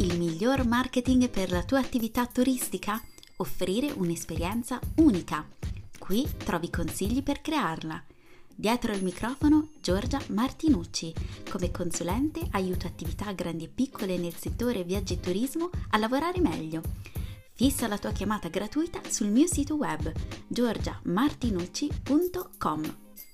Il miglior marketing per la tua attività turistica? Offrire un'esperienza unica. Qui trovi consigli per crearla. Dietro il microfono Giorgia Martinucci. Come consulente aiuto attività grandi e piccole nel settore viaggi e turismo a lavorare meglio. Fissa la tua chiamata gratuita sul mio sito web giorgiamartinucci.com.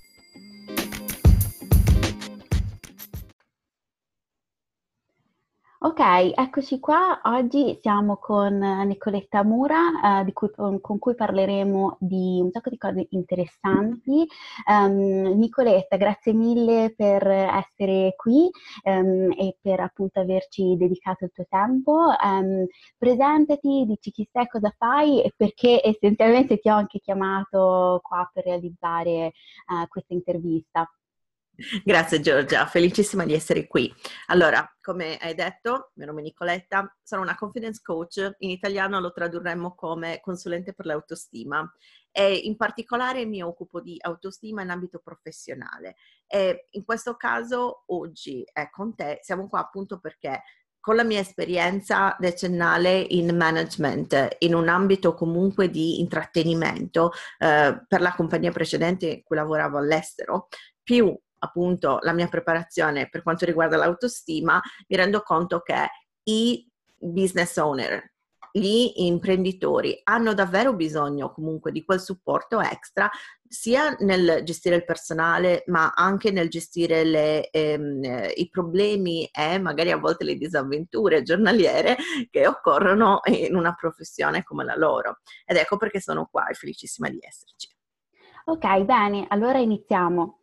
Ok, eccoci qua. Oggi siamo con Nicoletta Mura, con cui parleremo di un sacco di cose interessanti. Nicoletta, grazie mille per essere qui e per appunto averci dedicato il tuo tempo. Presentati, dici chi sei, cosa fai e perché essenzialmente ti ho anche chiamato qua per realizzare questa intervista. Grazie Giorgia, felicissima di essere qui. Allora, come hai detto, mio nome è Nicoletta, sono una confidence coach, in italiano lo tradurremmo come consulente per l'autostima e in particolare mi occupo di autostima in ambito professionale e in questo caso oggi con te siamo qua appunto perché con la mia esperienza decennale in management, in un ambito comunque di intrattenimento per la compagnia precedente in cui lavoravo all'estero, più appunto la mia preparazione per quanto riguarda l'autostima, mi rendo conto che i business owner, gli imprenditori hanno davvero bisogno comunque di quel supporto extra sia nel gestire il personale ma anche nel gestire i problemi e magari a volte le disavventure giornaliere che occorrono in una professione come la loro. Ed ecco perché sono qua e felicissima di esserci. Ok, bene, allora iniziamo.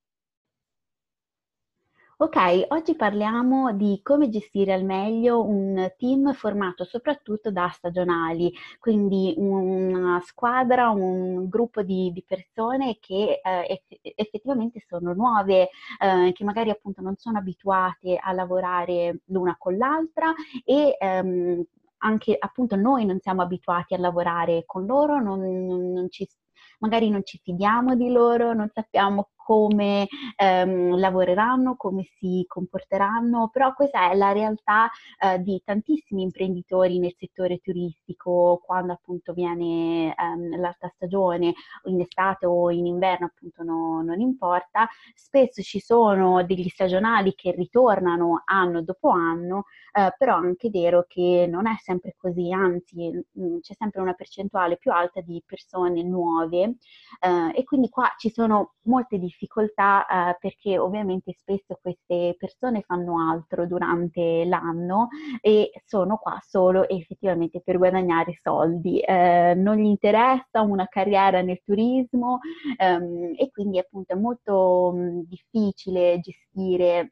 Ok, oggi parliamo di come gestire al meglio un team formato soprattutto da stagionali, quindi una squadra, un gruppo di persone che effettivamente sono nuove, che magari appunto non sono abituate a lavorare l'una con l'altra e anche appunto noi non siamo abituati a lavorare con loro, magari non ci fidiamo di loro, non sappiamo come lavoreranno, come si comporteranno, però questa è la realtà di tantissimi imprenditori nel settore turistico quando appunto viene l'alta stagione, in estate o in inverno appunto non importa, spesso ci sono degli stagionali che ritornano anno dopo anno, però è anche vero che non è sempre così, anzi c'è sempre una percentuale più alta di persone nuove e quindi qua ci sono molte difficoltà perché ovviamente spesso queste persone fanno altro durante l'anno e sono qua solo effettivamente per guadagnare soldi. Non gli interessa una carriera nel turismo e quindi appunto è molto difficile gestire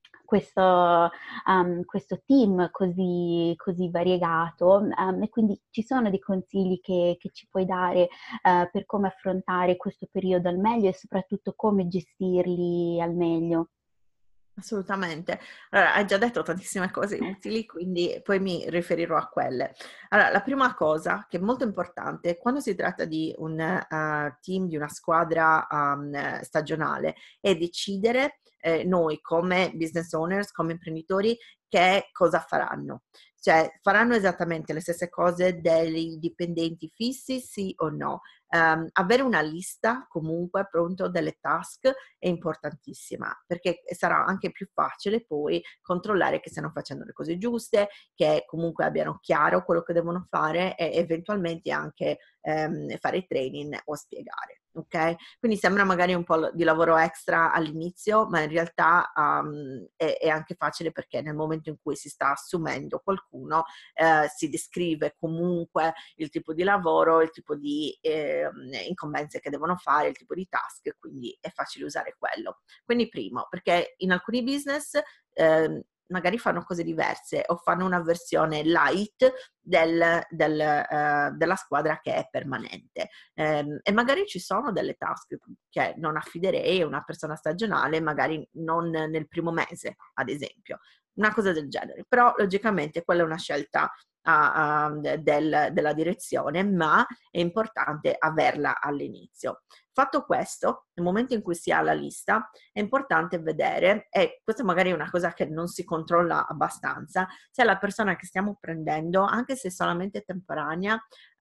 questo team così variegato e quindi ci sono dei consigli che ci puoi dare per come affrontare questo periodo al meglio e soprattutto come gestirli al meglio. Assolutamente. Allora, hai già detto tantissime cose utili, quindi poi mi riferirò a quelle. Allora, la prima cosa che è molto importante quando si tratta di un team, di una squadra stagionale, è decidere noi come business owners, come imprenditori, che cosa faranno. Cioè, faranno esattamente le stesse cose dei dipendenti fissi, sì o no? Avere una lista comunque pronto delle task è importantissima perché sarà anche più facile poi controllare che stiano facendo le cose giuste, che comunque abbiano chiaro quello che devono fare e eventualmente anche fare training o spiegare. Ok? Quindi sembra magari un po' di lavoro extra all'inizio, ma in realtà è anche facile perché nel momento in cui si sta assumendo qualcuno si descrive comunque il tipo di lavoro, il tipo di incombenze che devono fare, il tipo di task, quindi è facile usare quello. Quindi primo, perché in alcuni business magari fanno cose diverse o fanno una versione light della squadra che è permanente e magari ci sono delle task che non affiderei a una persona stagionale, magari non nel primo mese, ad esempio, una cosa del genere, però logicamente quella è una scelta della direzione, ma è importante averla all'inizio. Fatto questo, nel momento in cui si ha la lista, è importante vedere, e questa magari è una cosa che non si controlla abbastanza, se la persona che stiamo prendendo, anche se solamente temporanea,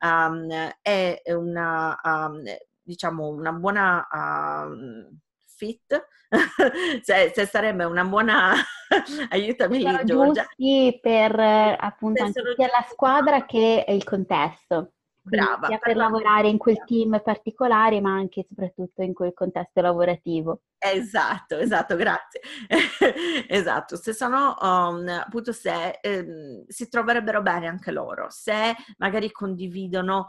è una, diciamo, una buona fit, se sarebbe una buona, aiutami lì Sono Giorgia, giusti per appunto se anche sono sia la giusti, squadra che il contesto, quindi brava, sia per per la lavorare in quel cultura. team particolare, ma anche e soprattutto in quel contesto lavorativo. Esatto, grazie. Esatto, se sono, appunto, se si troverebbero bene anche loro, se magari condividono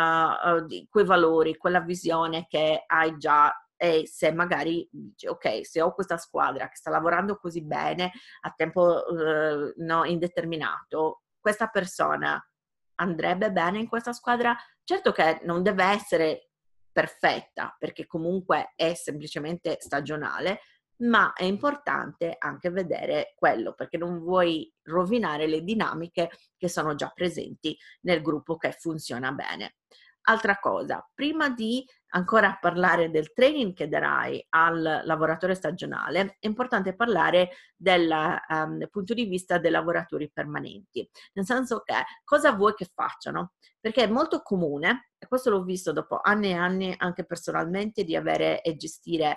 quei valori, quella visione che hai già, e se magari dici, ok, se ho questa squadra che sta lavorando così bene a tempo no, indeterminato, questa persona andrebbe bene in questa squadra? Certo che non deve essere perfetta, perché comunque è semplicemente stagionale, ma è importante anche vedere quello, perché non vuoi rovinare le dinamiche che sono già presenti nel gruppo che funziona bene. Altra cosa, prima di ancora parlare del training che darai al lavoratore stagionale, è importante parlare del punto di vista dei lavoratori permanenti, nel senso che cosa vuoi che facciano? Perché è molto comune, e questo l'ho visto dopo anni e anni anche personalmente di avere e gestire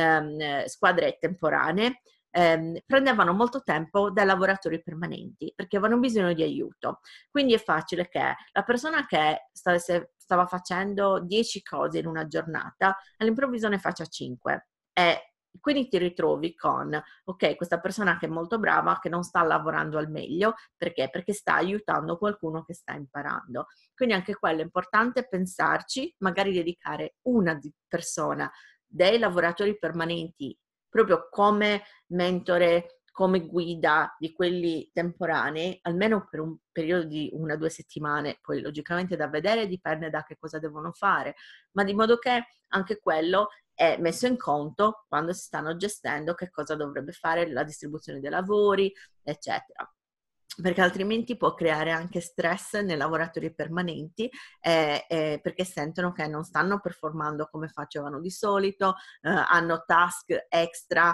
squadre temporanee, prendevano molto tempo dai lavoratori perché avevano bisogno di aiuto. Quindi è facile che la persona che stava facendo 10 cose in una giornata all'improvviso ne faccia 5 e quindi ti ritrovi con, ok, questa persona che è molto brava, che non sta lavorando al meglio, perché? Perché sta aiutando qualcuno che sta imparando. Quindi anche quello è importante pensarci, magari dedicare una persona dei lavoratori permanenti proprio come mentore, come guida di quelli temporanei, almeno per un periodo di 1 o 2 settimane, poi logicamente da vedere dipende da che cosa devono fare, ma di modo che anche quello è messo in conto quando si stanno gestendo che cosa dovrebbe fare la distribuzione dei lavori, eccetera. Perché altrimenti può creare anche stress nei lavoratori permanenti perché sentono che non stanno performando come facevano di solito, hanno task extra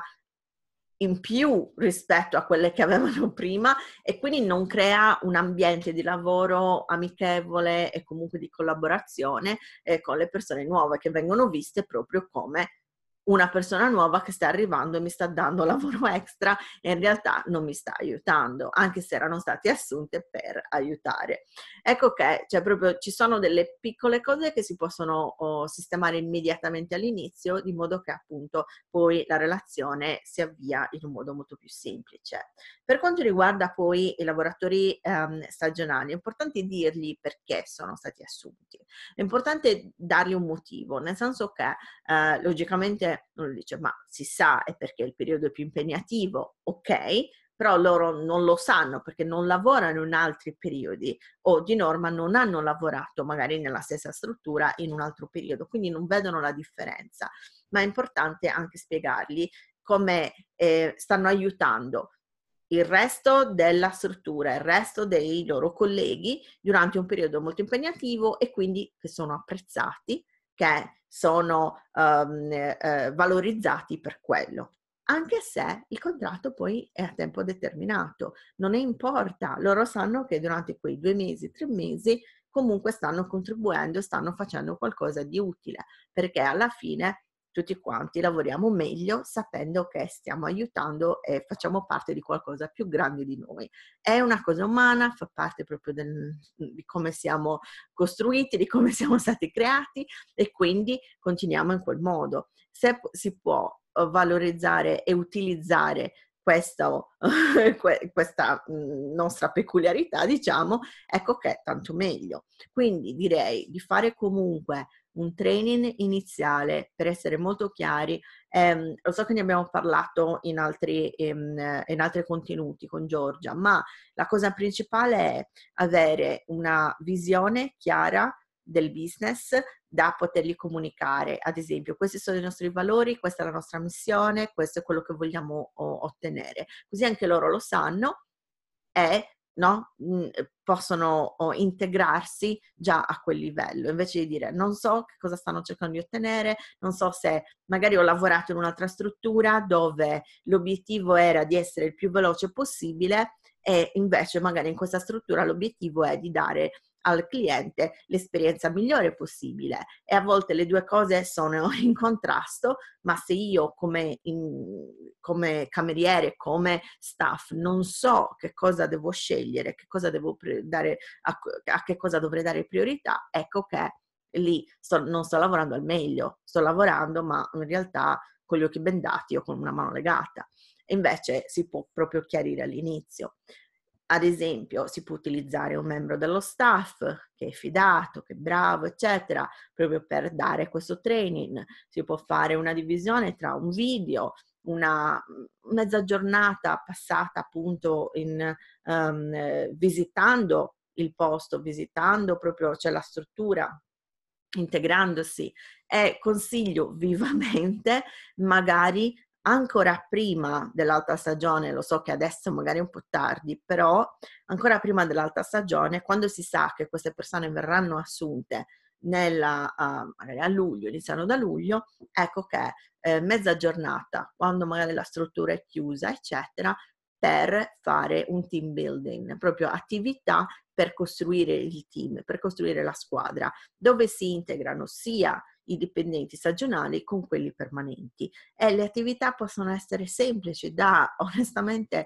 in più rispetto a quelle che avevano prima e quindi non crea un ambiente di lavoro amichevole e comunque di collaborazione con le persone nuove che vengono viste proprio come una persona nuova che sta arrivando e mi sta dando lavoro extra e in realtà non mi sta aiutando, anche se erano state assunte per aiutare. Ecco che proprio ci sono delle piccole cose che si possono sistemare immediatamente all'inizio, di modo che appunto poi la relazione si avvia in un modo molto più semplice. Per quanto riguarda poi i lavoratori stagionali, è importante dirgli perché sono stati assunti. È importante dargli un motivo, nel senso che logicamente uno dice ma si sa è perché il periodo è più impegnativo, ok, però loro non lo sanno perché non lavorano in altri periodi o di norma non hanno lavorato magari nella stessa struttura in un altro periodo, quindi non vedono la differenza, ma è importante anche spiegargli come stanno aiutando il resto della struttura, il resto dei loro colleghi durante un periodo molto impegnativo e quindi che sono apprezzati, che sono valorizzati per quello. Anche se il contratto poi è a tempo determinato, non ne importa, loro sanno che durante quei 2 mesi, 3 mesi comunque stanno contribuendo, stanno facendo qualcosa di utile, perché alla fine tutti quanti lavoriamo meglio sapendo che stiamo aiutando e facciamo parte di qualcosa più grande di noi. È una cosa umana, fa parte proprio di come siamo costruiti, di come siamo stati creati e quindi continuiamo in quel modo. Se si può valorizzare e utilizzare questa nostra peculiarità, diciamo, ecco che è tanto meglio. Quindi direi di fare comunque un training iniziale per essere molto chiari. Lo so che ne abbiamo parlato in altri contenuti con Giorgia, ma la cosa principale è avere una visione chiara del business da potergli comunicare. Ad esempio, questi sono i nostri valori, questa è la nostra missione, questo è quello che vogliamo ottenere. Così anche loro lo sanno e no? Possono integrarsi già a quel livello, invece di dire non so che cosa stanno cercando di ottenere, non so se magari ho lavorato in un'altra struttura dove l'obiettivo era di essere il più veloce possibile e invece magari in questa struttura l'obiettivo è di dare al cliente l'esperienza migliore possibile, e a volte le due cose sono in contrasto, ma se io come cameriere, come staff, non so che cosa devo scegliere, che cosa devo dare, a che cosa dovrei dare priorità, ecco che lì non sto lavorando al meglio, sto lavorando ma in realtà con gli occhi bendati o con una mano legata. E invece si può proprio chiarire all'inizio. Ad esempio, si può utilizzare un membro dello staff che è fidato, che è bravo, eccetera, proprio per dare questo training. Si può fare una divisione tra un video, una mezza giornata passata appunto visitando il posto, visitando proprio la struttura, integrandosi, e consiglio vivamente magari ancora prima dell'alta stagione, lo so che adesso magari è un po' tardi, però ancora prima dell'alta stagione, quando si sa che queste persone verranno assunte magari a luglio, iniziano da luglio, ecco che mezza giornata, quando magari la struttura è chiusa, eccetera, per fare un team building, proprio attività per costruire il team, per costruire la squadra, dove si integrano sia i dipendenti stagionali con quelli permanenti. E le attività possono essere semplici, da onestamente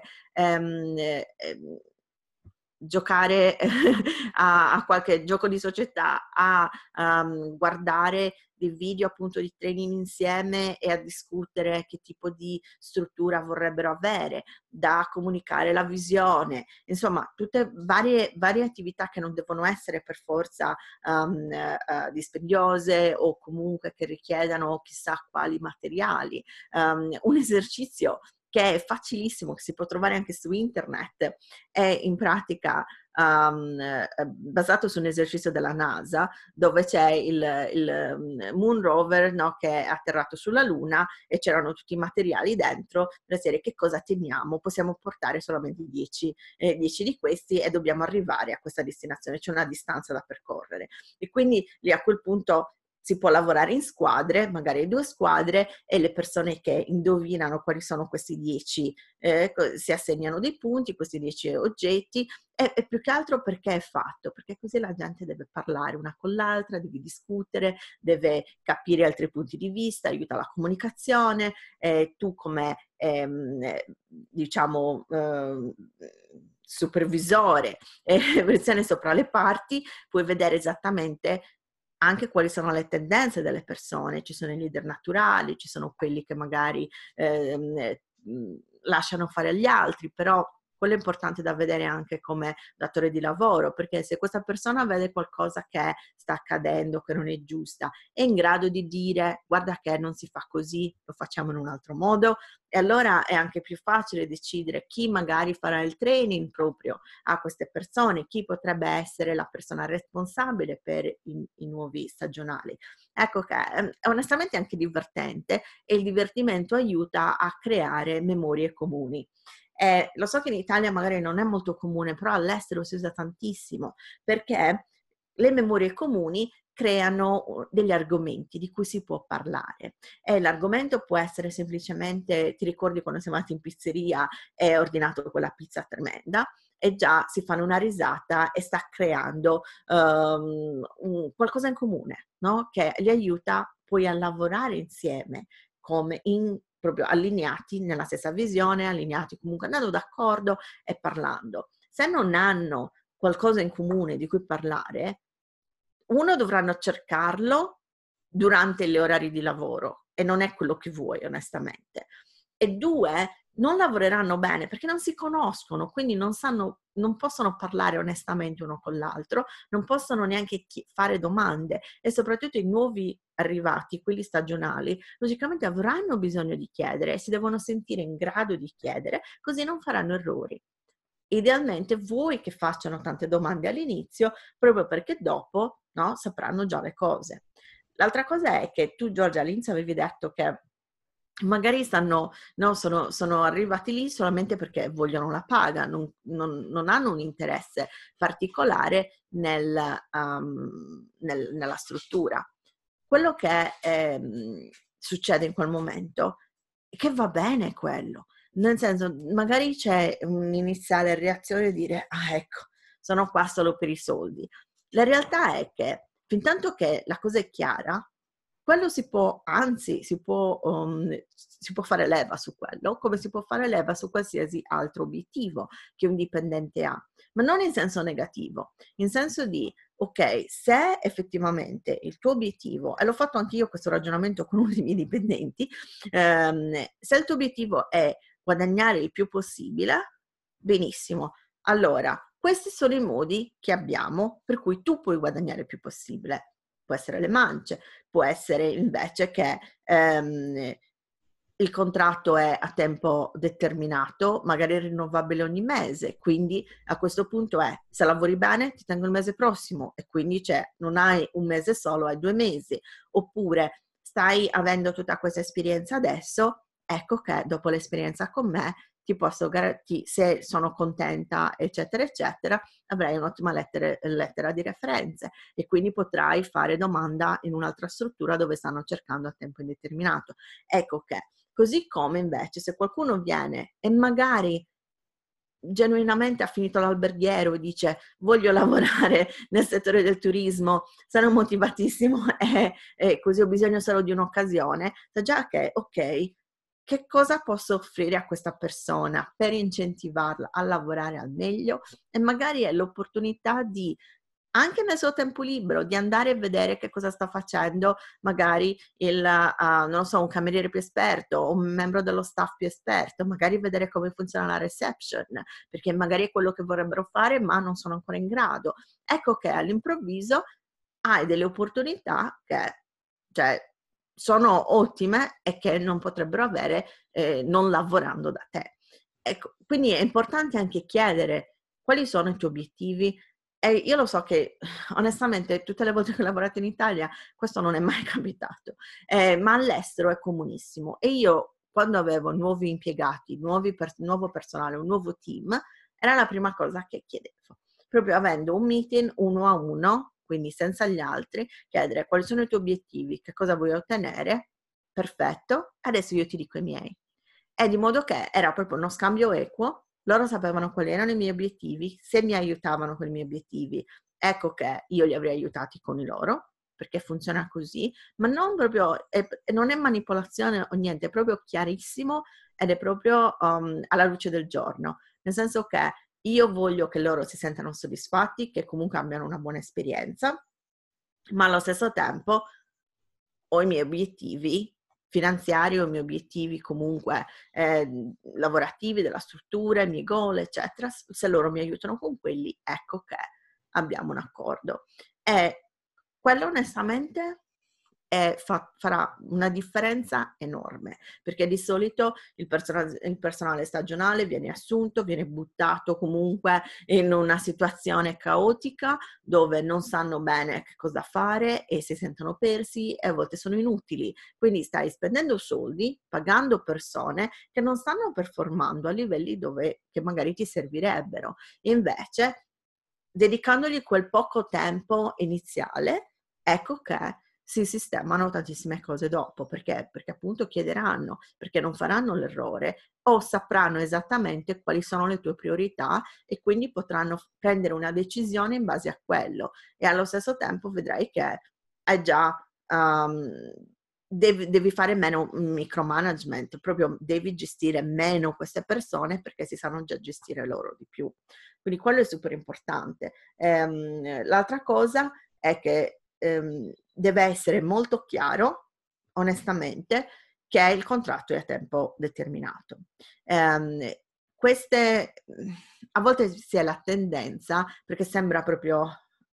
giocare a qualche gioco di società, a guardare dei video appunto di training insieme e a discutere che tipo di struttura vorrebbero avere, da comunicare la visione, insomma tutte varie attività che non devono essere per forza dispendiose o comunque che richiedano chissà quali materiali. Un esercizio che è facilissimo, che si può trovare anche su internet, è in pratica basato su un esercizio della NASA, dove c'è il Moon Rover, no, che è atterrato sulla Luna, e c'erano tutti i materiali dentro, la serie che cosa teniamo, possiamo portare solamente 10 di questi e dobbiamo arrivare a questa destinazione, c'è una distanza da percorrere, e quindi lì a quel punto si può lavorare in squadre, magari 2 squadre, e le persone che indovinano quali sono questi 10 si assegnano dei punti, questi 10 oggetti, e più che altro perché è fatto? Perché così la gente deve parlare una con l'altra, deve discutere, deve capire altri punti di vista, aiuta la comunicazione, tu come diciamo supervisore, versione sopra le parti, puoi vedere esattamente anche quali sono le tendenze delle persone. Ci sono i leader naturali, ci sono quelli che magari lasciano fare agli altri, però quello è importante da vedere anche come datore di lavoro, perché se questa persona vede qualcosa che sta accadendo, che non è giusta, è in grado di dire guarda che non si fa così, lo facciamo in un altro modo, e allora è anche più facile decidere chi magari farà il training proprio a queste persone, chi potrebbe essere la persona responsabile per i nuovi stagionali. Ecco che è onestamente anche divertente, e il divertimento aiuta a creare memorie comuni. Lo so che in Italia magari non è molto comune, però all'estero si usa tantissimo, perché le memorie comuni creano degli argomenti di cui si può parlare, e l'argomento può essere semplicemente: ti ricordi quando siamo andati in pizzeria e hai ordinato quella pizza tremenda? E già si fanno una risata e sta creando qualcosa in comune, no? Che li aiuta poi a lavorare insieme come proprio allineati nella stessa visione, allineati comunque andando d'accordo e parlando. Se non hanno qualcosa in comune di cui parlare, uno, dovranno cercarlo durante gli orari di lavoro, e non è quello che vuoi onestamente, e 2, non lavoreranno bene perché non si conoscono, quindi non possono parlare onestamente uno con l'altro, non possono neanche fare domande, e soprattutto i nuovi arrivati, quelli stagionali, logicamente avranno bisogno di chiedere e si devono sentire in grado di chiedere, così non faranno errori. Idealmente vuoi che facciano tante domande all'inizio, proprio perché dopo, no, sapranno già le cose. L'altra cosa è che tu, Giorgia, all'inizio avevi detto che magari sono arrivati lì solamente perché vogliono la paga, non hanno un interesse particolare nella struttura. Quello che succede in quel momento è che va bene quello, nel senso, magari c'è un'iniziale reazione di dire, ah ecco, sono qua solo per i soldi. La realtà è che fintanto che la cosa è chiara, quello anzi, si può fare leva su quello, come si può fare leva su qualsiasi altro obiettivo che un dipendente ha, ma non in senso negativo, in senso di, ok, se effettivamente il tuo obiettivo, e l'ho fatto anche io questo ragionamento con uno dei miei dipendenti, se il tuo obiettivo è guadagnare il più possibile, benissimo. Allora, questi sono i modi che abbiamo per cui tu puoi guadagnare il più possibile. Può essere le mance, può essere invece che il contratto è a tempo determinato, magari rinnovabile ogni mese, quindi a questo punto se lavori bene ti tengo il mese prossimo e quindi non hai un mese solo, hai 2 mesi, oppure stai avendo tutta questa esperienza adesso, ecco che dopo l'esperienza con me ti posso garantire, se sono contenta, eccetera, eccetera, avrai un'ottima lettera di referenze e quindi potrai fare domanda in un'altra struttura dove stanno cercando a tempo indeterminato. Ecco che, così come invece se qualcuno viene e magari genuinamente ha finito l'alberghiero e dice voglio lavorare nel settore del turismo, sono motivatissimo e così ho bisogno solo di un'occasione, sa già che ok, che cosa posso offrire a questa persona per incentivarla a lavorare al meglio e magari è l'opportunità di, anche nel suo tempo libero, di andare a vedere che cosa sta facendo magari non so, un cameriere più esperto o un membro dello staff più esperto, magari vedere come funziona la reception, perché magari è quello che vorrebbero fare ma non sono ancora in grado. Ecco che all'improvviso hai delle opportunità che, cioè, sono ottime e che non potrebbero avere non lavorando da te. Ecco, quindi è importante anche chiedere quali sono i tuoi obiettivi. E io lo so che onestamente tutte le volte che ho lavorato in Italia questo non è mai capitato, ma all'estero è comunissimo. E io quando avevo nuovi impiegati, nuovo personale, un nuovo team, era la prima cosa che chiedevo, proprio avendo un meeting 1 a 1, quindi senza gli altri, chiedere quali sono i tuoi obiettivi, che cosa vuoi ottenere, perfetto, adesso io ti dico i miei. E di modo che era proprio uno scambio equo, loro sapevano quali erano i miei obiettivi, se mi aiutavano con i miei obiettivi, ecco che io li avrei aiutati con i loro, perché funziona così, ma non proprio, non è manipolazione o niente, è proprio chiarissimo ed è proprio alla luce del giorno, nel senso che io voglio che loro si sentano soddisfatti, che comunque abbiano una buona esperienza, ma allo stesso tempo ho i miei obiettivi finanziari, ho i miei obiettivi comunque lavorativi, della struttura, i miei goal, eccetera. Se loro mi aiutano con quelli, ecco che abbiamo un accordo. E quello onestamente farà una differenza enorme, perché di solito il personale stagionale viene assunto, viene buttato comunque in una situazione caotica dove non sanno bene che cosa fare e si sentono persi e a volte sono inutili. Quindi stai spendendo soldi, pagando persone che non stanno performando a livelli che magari ti servirebbero. Invece, dedicandogli quel poco tempo iniziale, ecco che si sistemano tantissime cose dopo, perché appunto chiederanno, perché non faranno l'errore o sapranno esattamente quali sono le tue priorità e quindi potranno prendere una decisione in base a quello e allo stesso tempo vedrai che hai già devi fare meno micromanagement, proprio devi gestire meno queste persone perché si sanno già gestire loro di più. Quindi quello è super importante. L'altra cosa è che deve essere molto chiaro, onestamente, che il contratto è a tempo determinato. A volte si è la tendenza, perché sembra proprio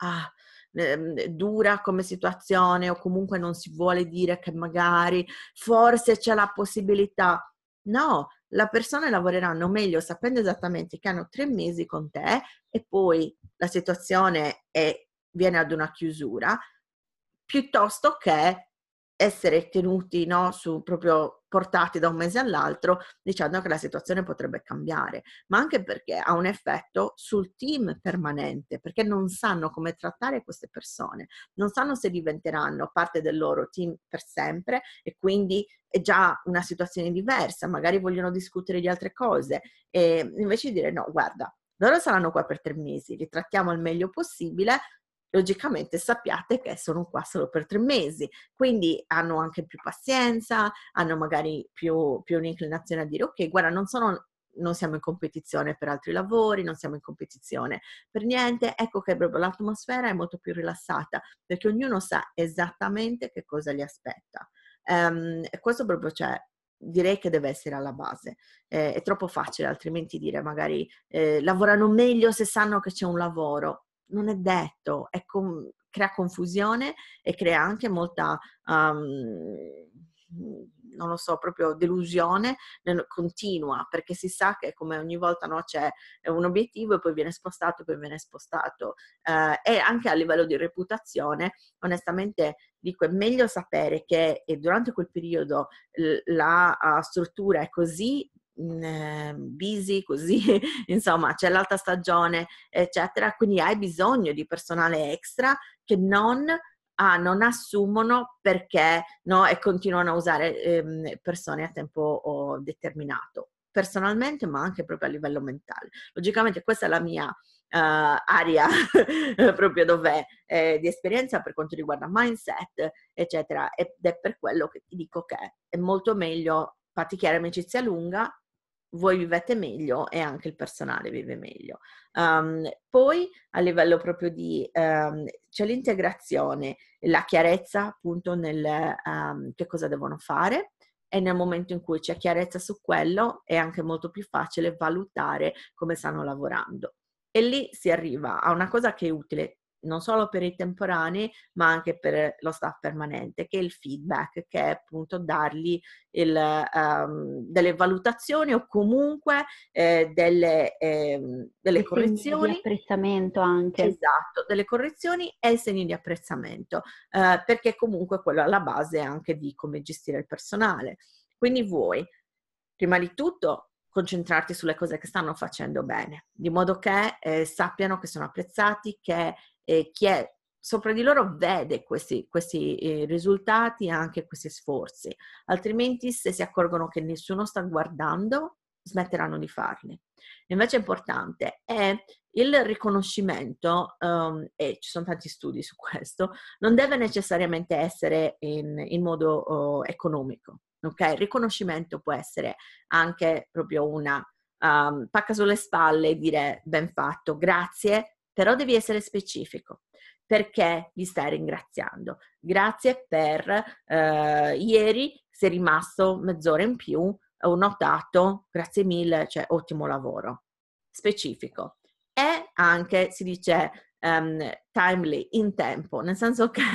dura come situazione o comunque non si vuole dire che magari forse c'è la possibilità. No, le persone lavoreranno meglio sapendo esattamente che hanno 3 mesi con te e poi la situazione viene ad una chiusura, piuttosto che essere tenuti, no, su proprio portati da un mese all'altro dicendo che la situazione potrebbe cambiare, ma anche perché ha un effetto sul team permanente, perché non sanno come trattare queste persone, non sanno se diventeranno parte del loro team per sempre e quindi è già una situazione diversa, magari vogliono discutere di altre cose e invece di dire no, guarda, loro saranno qua per 3 mesi, li trattiamo al meglio possibile. Logicamente sappiate che sono qua solo per 3 mesi, quindi hanno anche più pazienza, hanno magari più un'inclinazione a dire ok, guarda, non siamo in competizione per altri lavori, non siamo in competizione per niente, ecco che proprio l'atmosfera è molto più rilassata, perché ognuno sa esattamente che cosa gli aspetta. E questo proprio direi che deve essere alla base. È troppo facile altrimenti dire magari lavorano meglio se sanno che c'è un lavoro. Non è detto, crea confusione e crea anche molta, non lo so, proprio delusione continua, perché si sa che come ogni volta no, c'è un obiettivo e poi viene spostato, poi viene spostato. E anche a livello di reputazione, onestamente dico, è meglio sapere che durante quel periodo la struttura è così busy, così insomma c'è l'alta stagione eccetera, quindi hai bisogno di personale extra che non assumono perché no, e continuano a usare persone a tempo determinato, personalmente ma anche proprio a livello mentale. Logicamente questa è la mia area proprio dove di esperienza per quanto riguarda mindset eccetera, ed è per quello che ti dico che è molto meglio praticare amicizia lunga, voi vivete meglio e anche il personale vive meglio. Poi a livello proprio di c'è l'integrazione, la chiarezza appunto nel che cosa devono fare, e nel momento in cui c'è chiarezza su quello è anche molto più facile valutare come stanno lavorando. E lì si arriva a una cosa che è utile non solo per i temporanei, ma anche per lo staff permanente, che è il feedback, che è appunto dargli delle valutazioni o comunque delle Dei segni di correzioni. apprezzamento anche. Esatto, delle correzioni e segni di apprezzamento, perché comunque quello è alla base anche di come gestire il personale. Quindi vuoi, prima di tutto, concentrarti sulle cose che stanno facendo bene, di modo che sappiano che sono apprezzati, che chi è sopra di loro vede questi risultati e anche questi sforzi, altrimenti se si accorgono che nessuno sta guardando, smetteranno di farli. Invece è importante è il riconoscimento, e ci sono tanti studi su questo, non deve necessariamente essere in modo economico, ok? Il riconoscimento può essere anche proprio una pacca sulle spalle e dire ben fatto, grazie, però devi essere specifico. Perché li stai ringraziando? Grazie per ieri sei rimasto mezz'ora in più, ho notato, grazie mille, cioè ottimo lavoro. Specifico. E anche si dice timely, in tempo, nel senso che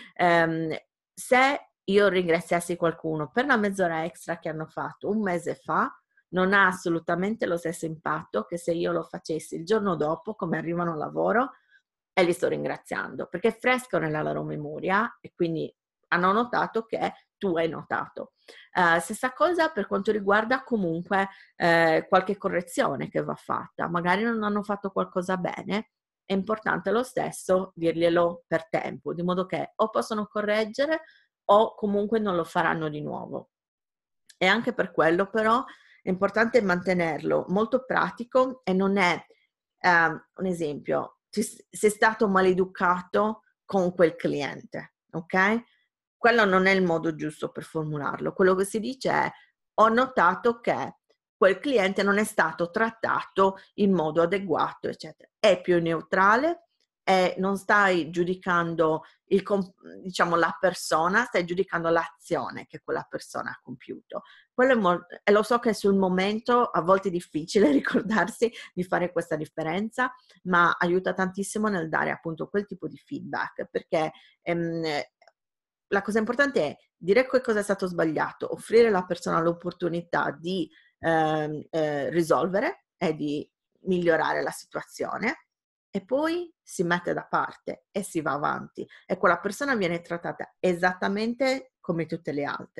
se io ringraziassi qualcuno per la mezz'ora extra che hanno fatto un mese fa, non ha assolutamente lo stesso impatto che se io lo facessi il giorno dopo, come arrivano al lavoro, e li sto ringraziando, perché è fresco nella loro memoria e quindi hanno notato che tu hai notato. Stessa cosa per quanto riguarda comunque qualche correzione che va fatta. Magari non hanno fatto qualcosa bene, è importante lo stesso dirglielo per tempo, di modo che o possono correggere o comunque non lo faranno di nuovo. E anche per quello però è importante mantenerlo molto pratico e non è un esempio, sei stato maleducato con quel cliente, ok? Quello non è il modo giusto per formularlo. Quello che si dice è: ho notato che quel cliente non è stato trattato in modo adeguato, eccetera. È più neutrale e non stai giudicando diciamo la persona, stai giudicando l'azione che quella persona ha compiuto. E lo so che sul momento a volte è difficile ricordarsi di fare questa differenza, ma aiuta tantissimo nel dare appunto quel tipo di feedback, perché la cosa importante è dire che cosa è stato sbagliato, offrire alla persona l'opportunità di risolvere e di migliorare la situazione, e poi si mette da parte e si va avanti e quella persona viene trattata esattamente come tutte le altre.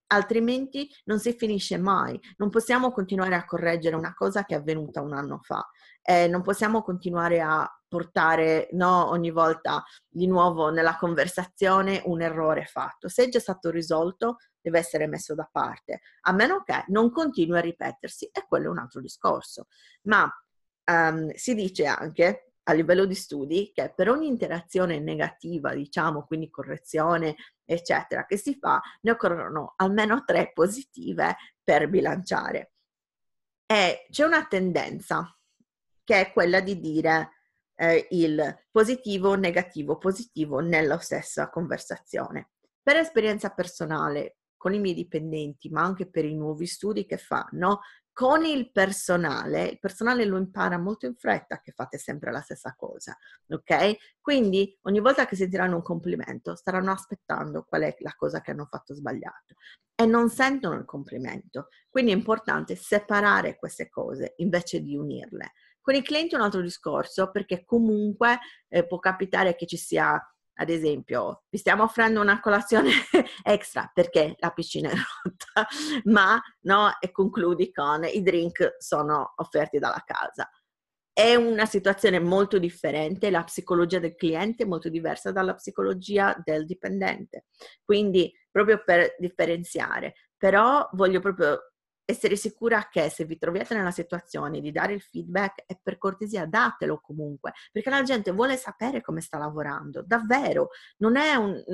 altrimenti non si finisce mai. Non possiamo continuare a correggere una cosa che è avvenuta un anno fa. Non possiamo continuare a portare, no, ogni volta di nuovo nella conversazione un errore fatto. Se è già stato risolto, deve essere messo da parte, a meno che non continui a ripetersi, e quello è un altro discorso. Ma si dice anche a livello di studi che per ogni interazione negativa, diciamo, quindi correzione, eccetera, che si fa, ne occorrono almeno 3 positive per bilanciare. E c'è una tendenza che è quella di dire il positivo, positivo nella stessa conversazione. Per esperienza personale, con i miei dipendenti, ma anche per i nuovi studi che fanno, con il personale lo impara molto in fretta che fate sempre la stessa cosa, ok? Quindi ogni volta che sentiranno un complimento staranno aspettando qual è la cosa che hanno fatto sbagliato e non sentono il complimento. Quindi è importante separare queste cose invece di unirle. Con i clienti è un altro discorso, perché comunque può capitare che ci sia, ad esempio, vi stiamo offrendo una colazione extra perché la piscina è rotta, ma no, e concludi con i drink sono offerti dalla casa. È una situazione molto differente, la psicologia del cliente è molto diversa dalla psicologia del dipendente, quindi proprio per differenziare. Però voglio proprio essere sicura che se vi troviate nella situazione di dare il feedback, e per cortesia datelo comunque, perché la gente vuole sapere come sta lavorando, davvero, non è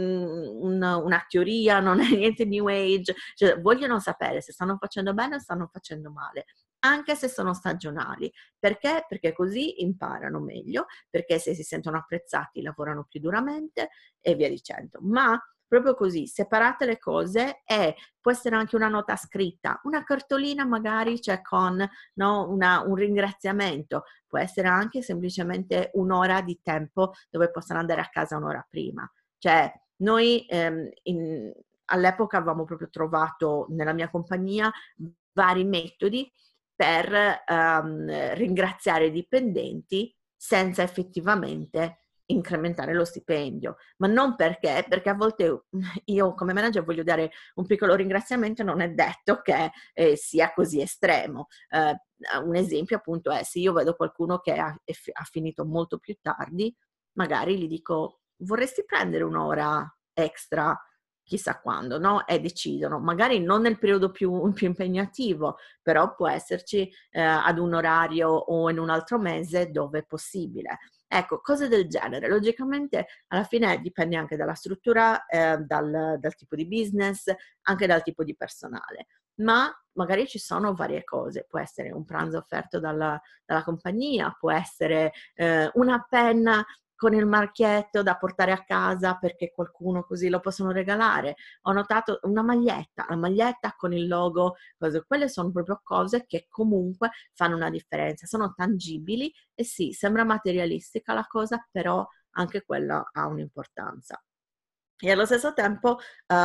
una teoria, non è niente new age, cioè vogliono sapere se stanno facendo bene o stanno facendo male, anche se sono stagionali. Perché? Perché così imparano meglio, perché se si sentono apprezzati lavorano più duramente e via dicendo. Ma proprio così, separate le cose, e può essere anche una nota scritta, una cartolina magari c'è con, no, un ringraziamento, può essere anche semplicemente un'ora di tempo dove possono andare a casa un'ora prima. Cioè noi all'epoca avevamo proprio trovato nella mia compagnia vari metodi per ringraziare i dipendenti senza effettivamente incrementare lo stipendio, ma non perché a volte io come manager voglio dare un piccolo ringraziamento e non è detto che sia così estremo. Un esempio appunto è se io vedo qualcuno che ha finito molto più tardi, magari gli dico vorresti prendere un'ora extra chissà quando, no? E decidono, magari non nel periodo più impegnativo, però può esserci ad un orario o in un altro mese dove è possibile. Ecco, cose del genere. Logicamente alla fine dipende anche dalla struttura, dal tipo di business, anche dal tipo di personale. Ma magari ci sono varie cose, può essere un pranzo offerto dalla compagnia, può essere una penna con il marchietto da portare a casa perché qualcuno così lo possono regalare. Ho notato una maglietta, la maglietta con il logo, quelle sono proprio cose che comunque fanno una differenza, sono tangibili e sì, sembra materialistica la cosa, però anche quella ha un'importanza. E allo stesso tempo,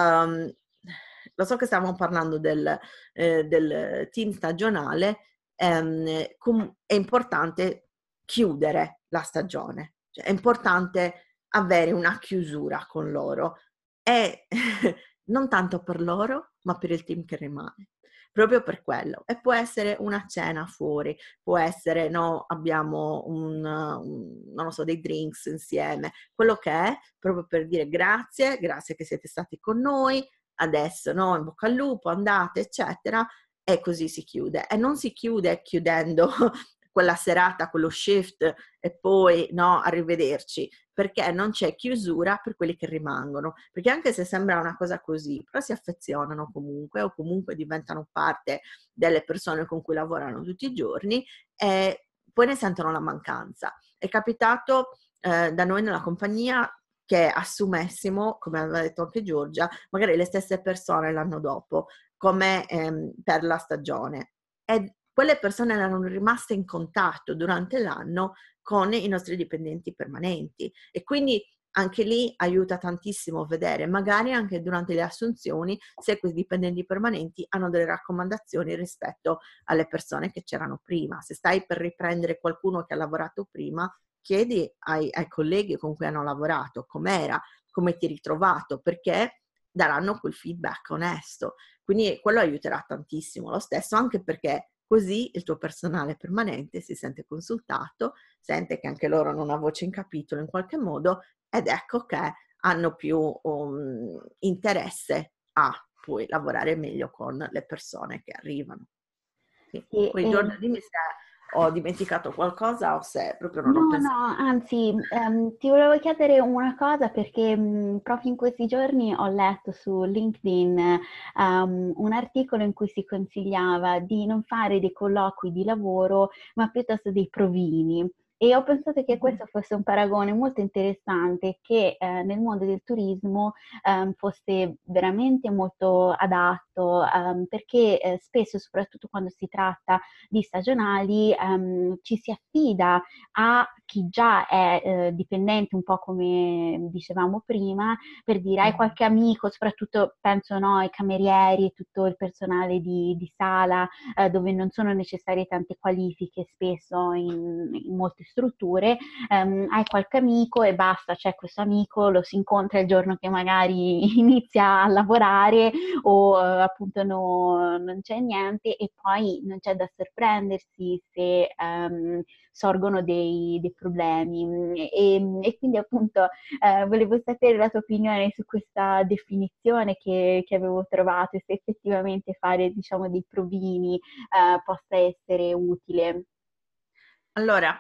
lo so che stiamo parlando del team stagionale, è importante chiudere la stagione, cioè è importante avere una chiusura con loro, e non tanto per loro, ma per il team che rimane. Proprio per quello. E può essere una cena fuori, può essere, no, abbiamo non lo so, dei drinks insieme, quello che è, proprio per dire grazie che siete stati con noi, adesso, no, in bocca al lupo, andate, eccetera, e così si chiude. E non si chiude chiudendo quella serata, quello shift e poi, no, arrivederci, perché non c'è chiusura per quelli che rimangono, perché anche se sembra una cosa così, però si affezionano comunque o comunque diventano parte delle persone con cui lavorano tutti i giorni e poi ne sentono la mancanza. È capitato da noi nella compagnia che assumessimo, come aveva detto anche Giorgia, magari le stesse persone l'anno dopo, come per la stagione. E quelle persone erano rimaste in contatto durante l'anno con i nostri dipendenti permanenti, e quindi anche lì aiuta tantissimo vedere, magari anche durante le assunzioni, se quei dipendenti permanenti hanno delle raccomandazioni rispetto alle persone che c'erano prima. Se stai per riprendere qualcuno che ha lavorato prima, chiedi ai colleghi con cui hanno lavorato com'era, come ti hai ritrovato, perché daranno quel feedback onesto. Quindi quello aiuterà tantissimo. Lo stesso anche perché così il tuo personale permanente si sente consultato, sente che anche loro hanno una voce in capitolo in qualche modo, ed ecco che hanno più interesse a poi lavorare meglio con le persone che arrivano. Sì. Sì, Poi Giorgia, dimmi se ho dimenticato qualcosa o se proprio non ho no, pensato. no, anzi, ti volevo chiedere una cosa perché proprio in questi giorni ho letto su LinkedIn un articolo in cui si consigliava di non fare dei colloqui di lavoro, ma piuttosto dei provini. E ho pensato che questo fosse un paragone molto interessante, che nel mondo del turismo fosse veramente molto adatto, perché spesso, soprattutto quando si tratta di stagionali, ci si affida a chi già è dipendente, un po' come dicevamo prima, per dire hai qualche amico, soprattutto penso no, ai camerieri e tutto il personale di sala, dove non sono necessarie tante qualifiche spesso in molte strutture, hai qualche amico e basta, c'è questo amico, lo si incontra il giorno che magari inizia a lavorare o appunto non c'è niente e poi non c'è da sorprendersi se sorgono dei problemi. E quindi appunto volevo sapere la tua opinione su questa definizione che avevo trovato e se effettivamente fare diciamo dei provini possa essere utile. Allora,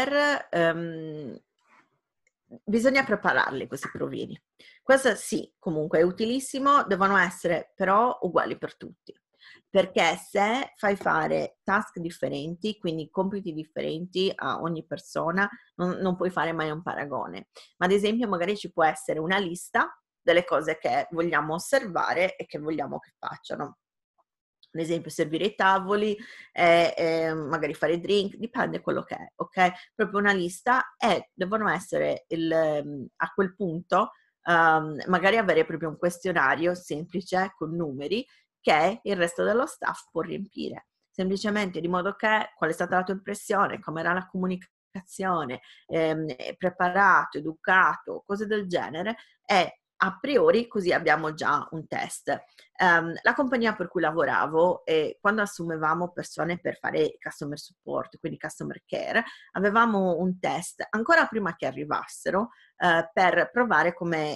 bisogna prepararli questi provini. Questo sì, comunque è utilissimo, devono essere però uguali per tutti. Perché se fai fare task differenti, quindi compiti differenti a ogni persona, non puoi fare mai un paragone. Ma ad esempio magari ci può essere una lista delle cose che vogliamo osservare e che vogliamo che facciano. Ad esempio servire i tavoli, magari fare drink, dipende quello che è, ok? Proprio una lista e devono essere a quel punto magari avere proprio un questionario semplice con numeri che il resto dello staff può riempire. Semplicemente di modo che qual è stata la tua impressione, com'era la comunicazione, preparato, educato, cose del genere e a priori così abbiamo già un test. La compagnia per cui lavoravo, quando assumevamo persone per fare customer support, quindi customer care, avevamo un test ancora prima che arrivassero per provare come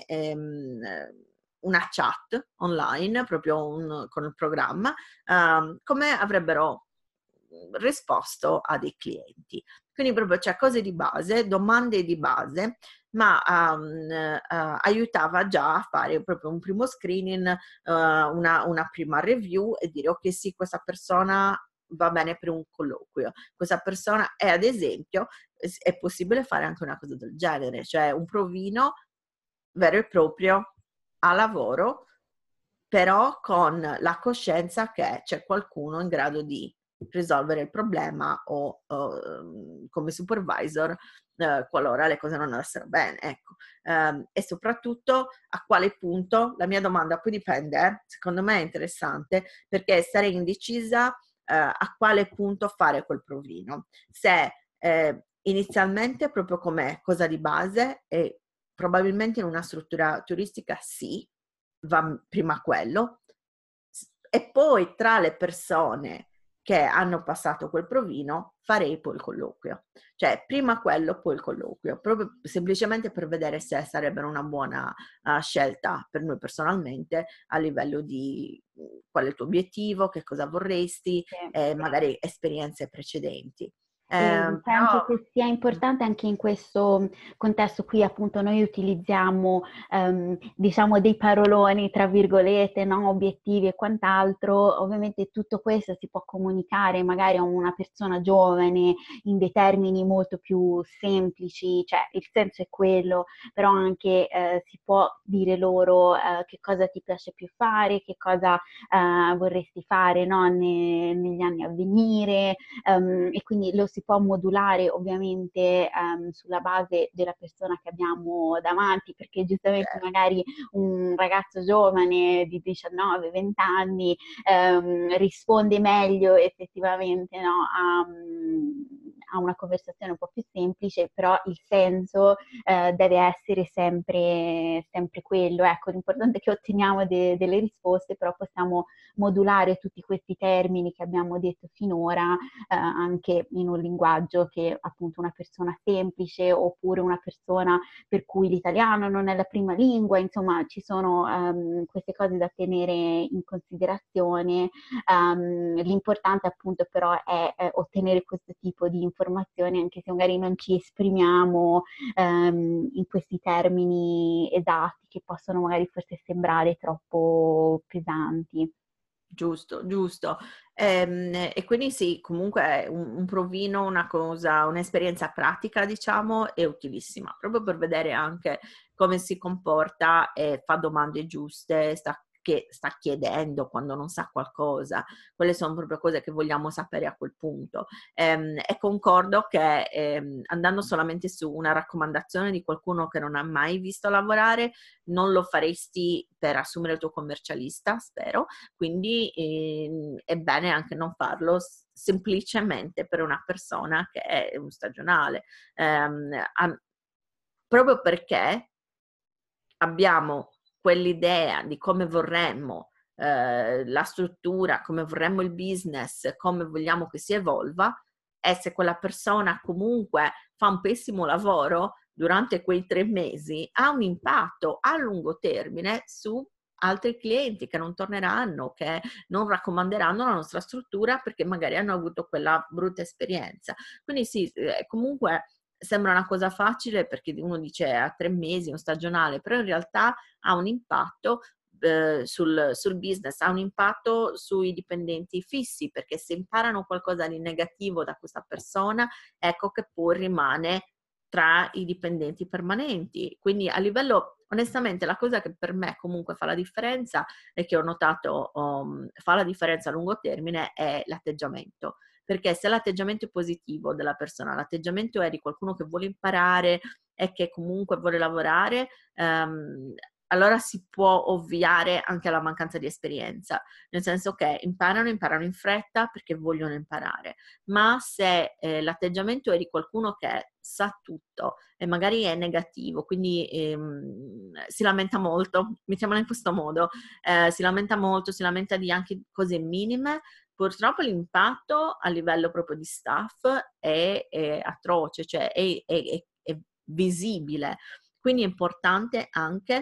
una chat online, proprio con il programma, come avrebbero risposto a dei clienti. Quindi proprio c'è cose di base, domande di base, ma aiutava già a fare proprio un primo screening, una prima review e dire ok sì, questa persona va bene per un colloquio, questa persona è ad esempio, è possibile fare anche una cosa del genere, cioè un provino vero e proprio a lavoro, però con la coscienza che c'è qualcuno in grado di risolvere il problema o come supervisor qualora le cose non andassero bene, ecco. E soprattutto a quale punto, la mia domanda poi dipende, secondo me è interessante, perché sarei indecisa a quale punto fare quel provino. Se inizialmente proprio come cosa di base e probabilmente in una struttura turistica sì, va prima quello, e poi tra le persone che hanno passato quel provino farei poi il colloquio. Cioè prima quello, poi il colloquio, proprio semplicemente per vedere se sarebbero una buona scelta per noi personalmente a livello di qual è il tuo obiettivo, che cosa vorresti, Sì. magari esperienze precedenti. Penso Però che sia importante anche in questo contesto qui, appunto, noi utilizziamo, diciamo, dei paroloni, tra virgolette, no? Obiettivi e quant'altro. Ovviamente tutto questo si può comunicare magari a una persona giovane in dei termini molto più semplici, cioè il senso è quello, però anche si può dire loro che cosa ti piace più fare, che cosa vorresti fare, no? Negli anni a venire e quindi lo si può modulare ovviamente sulla base della persona che abbiamo davanti, perché giustamente magari un ragazzo giovane di 19-20 anni risponde meglio effettivamente no, a una conversazione un po' più semplice, però il senso deve essere sempre quello. Ecco, l'importante è che otteniamo delle risposte, però possiamo modulare tutti questi termini che abbiamo detto finora anche in un linguaggio che appunto una persona semplice, oppure una persona per cui l'italiano non è la prima lingua, insomma ci sono queste cose da tenere in considerazione. L'importante appunto però è ottenere questo tipo di informazioni, anche se magari non ci esprimiamo in questi termini esatti che possono magari forse sembrare troppo pesanti. Giusto, giusto. E quindi sì, comunque un provino, una cosa, un'esperienza pratica, diciamo, è utilissima, proprio per vedere anche come si comporta e fa domande giuste, che sta chiedendo quando non sa qualcosa. Quelle sono proprio cose che vogliamo sapere a quel punto. E concordo che andando solamente su una raccomandazione di qualcuno che non ha mai visto lavorare, non lo faresti per assumere il tuo commercialista, spero, quindi è bene anche non farlo semplicemente per una persona che è un stagionale, proprio perché abbiamo quell'idea di come vorremmo la struttura, come vorremmo il business, come vogliamo che si evolva, e se quella persona comunque fa un pessimo lavoro durante quei 3 mesi, ha un impatto a lungo termine su altri clienti che non torneranno, che non raccomanderanno la nostra struttura perché magari hanno avuto quella brutta esperienza. Quindi sì, comunque sembra una cosa facile perché uno dice a 3 mesi, un stagionale, però in realtà ha un impatto sul business, ha un impatto sui dipendenti fissi, perché se imparano qualcosa di negativo da questa persona, ecco che poi rimane tra i dipendenti permanenti. Quindi a livello, onestamente, la cosa che per me comunque fa la differenza e che ho notato fa la differenza a lungo termine è l'atteggiamento. Perché se l'atteggiamento è positivo della persona, l'atteggiamento è di qualcuno che vuole imparare e che comunque vuole lavorare, allora si può ovviare anche alla mancanza di esperienza, nel senso che imparano in fretta perché vogliono imparare, ma se l'atteggiamento è di qualcuno che sa tutto e magari è negativo, quindi si lamenta molto, mettiamola in questo modo, si lamenta molto, si lamenta di anche cose minime, purtroppo l'impatto a livello proprio di staff è atroce, cioè è visibile. Quindi è importante anche,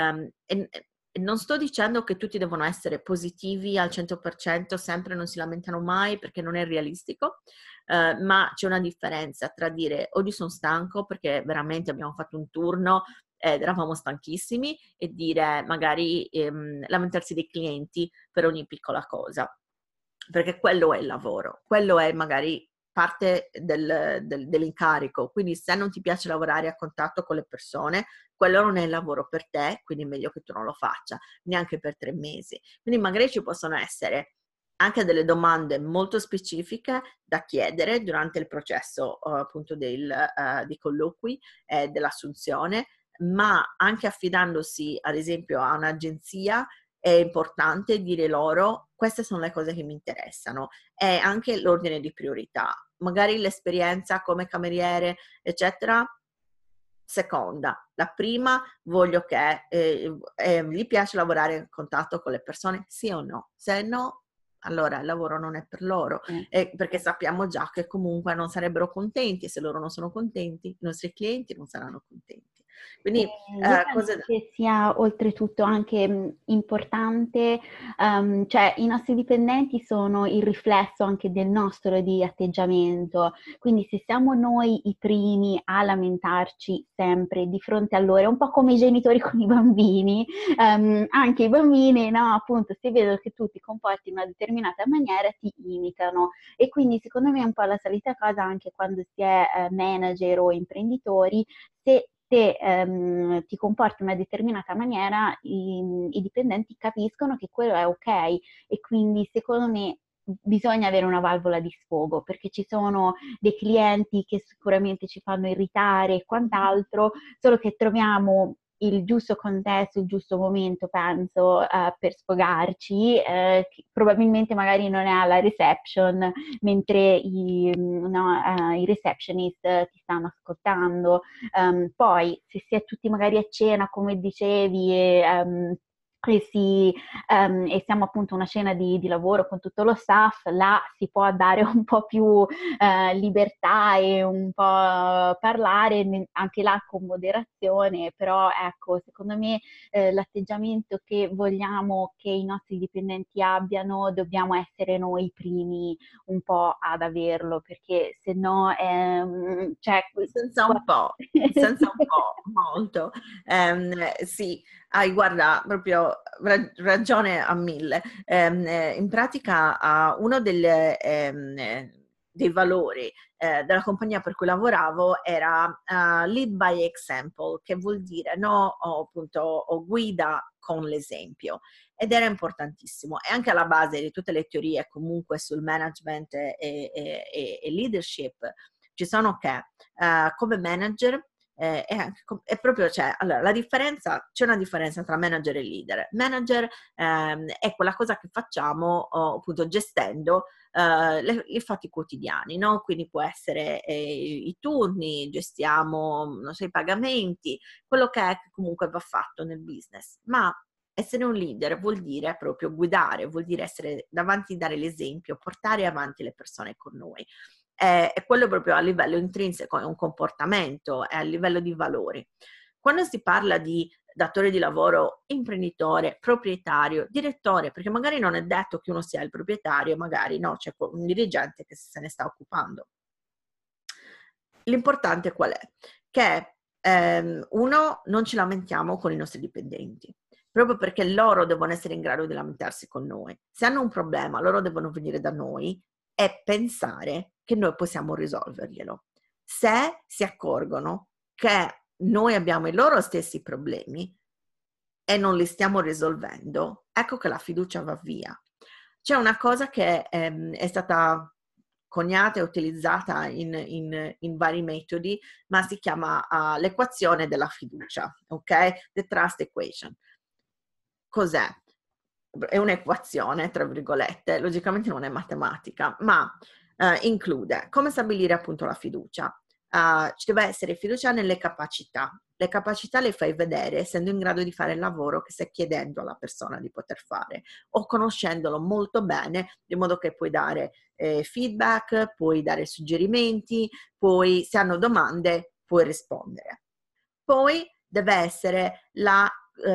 e non sto dicendo che tutti devono essere positivi al 100%, sempre non si lamentano mai perché non è realistico, ma c'è una differenza tra dire oggi sono stanco perché veramente abbiamo fatto un turno ed eravamo stanchissimi, e dire magari lamentarsi dei clienti per ogni piccola cosa, perché quello è il lavoro, quello è magari parte dell'incarico. Quindi se non ti piace lavorare a contatto con le persone, quello non è il lavoro per te, quindi è meglio che tu non lo faccia, neanche per 3 mesi. Quindi magari ci possono essere anche delle domande molto specifiche da chiedere durante il processo appunto dei colloqui e dell'assunzione, ma anche affidandosi ad esempio a un'agenzia è importante dire loro queste sono le cose che mi interessano, e anche l'ordine di priorità. Magari l'esperienza come cameriere, eccetera, seconda. La prima, voglio che gli piace lavorare in contatto con le persone, sì o no? Se no, allora il lavoro non è per loro, perché sappiamo già che comunque non sarebbero contenti, se loro non sono contenti, i nostri clienti non saranno contenti. Quindi Io penso che sia oltretutto anche importante, cioè i nostri dipendenti sono il riflesso anche del nostro di atteggiamento, quindi se siamo noi i primi a lamentarci sempre di fronte a loro, è un po' come i genitori con i bambini, anche i bambini, no, appunto, se vedono che tu ti comporti in una determinata maniera ti imitano, e quindi secondo me è un po' la solita cosa anche quando si è manager o imprenditori. Se ti comporti in una determinata maniera, i dipendenti capiscono che quello è ok, e quindi secondo me bisogna avere una valvola di sfogo, perché ci sono dei clienti che sicuramente ci fanno irritare e quant'altro, solo che troviamo il giusto contesto, il giusto momento, penso, per sfogarci, che probabilmente magari non è alla reception, mentre no, i receptionist ti stanno ascoltando. Poi, se si è tutti magari a cena, come dicevi, e siamo appunto una cena di lavoro con tutto lo staff, là si può dare un po' più libertà e un po' parlare, anche là con moderazione, però ecco, secondo me l'atteggiamento che vogliamo che i nostri dipendenti abbiano, dobbiamo essere noi i primi un po' ad averlo, perché se no, cioè, senza un po', molto. Sì, hai, guarda, proprio ragione a mille. In pratica, uno dei valori della compagnia per cui lavoravo era lead by example, che vuol dire appunto, guida con l'esempio. Ed era importantissimo. E anche alla base di tutte le teorie comunque sul management e leadership ci sono che come manager è proprio, cioè, allora, c'è una differenza tra manager e leader. Manager è quella cosa che facciamo appunto gestendo i fatti quotidiani, no? Quindi può essere i turni, gestiamo, non so, i pagamenti, quello che è che comunque va fatto nel business. Ma essere un leader vuol dire proprio guidare, vuol dire essere davanti, dare l'esempio, portare avanti le persone con noi. È quello proprio a livello intrinseco, è un comportamento, è a livello di valori. Quando si parla di datore di lavoro, imprenditore, proprietario, direttore, perché magari non è detto che uno sia il proprietario, magari no, c'è un dirigente che se ne sta occupando. L'importante qual è? Che uno, non ci lamentiamo con i nostri dipendenti, proprio perché loro devono essere in grado di lamentarsi con noi. Se hanno un problema, loro devono venire da noi e pensare che noi possiamo risolverglielo. Se si accorgono che noi abbiamo i loro stessi problemi e non li stiamo risolvendo, ecco che la fiducia va via. C'è una cosa che è stata coniata e utilizzata in vari metodi, ma si chiama l'equazione della fiducia, ok? The trust equation. Cos'è? È un'equazione, tra virgolette, logicamente non è matematica, ma include come stabilire appunto la fiducia. Ci deve essere fiducia nelle capacità. Le capacità le fai vedere essendo in grado di fare il lavoro che stai chiedendo alla persona di poter fare o conoscendolo molto bene, di modo che puoi dare feedback, puoi dare suggerimenti, poi se hanno domande puoi rispondere. Poi deve essere la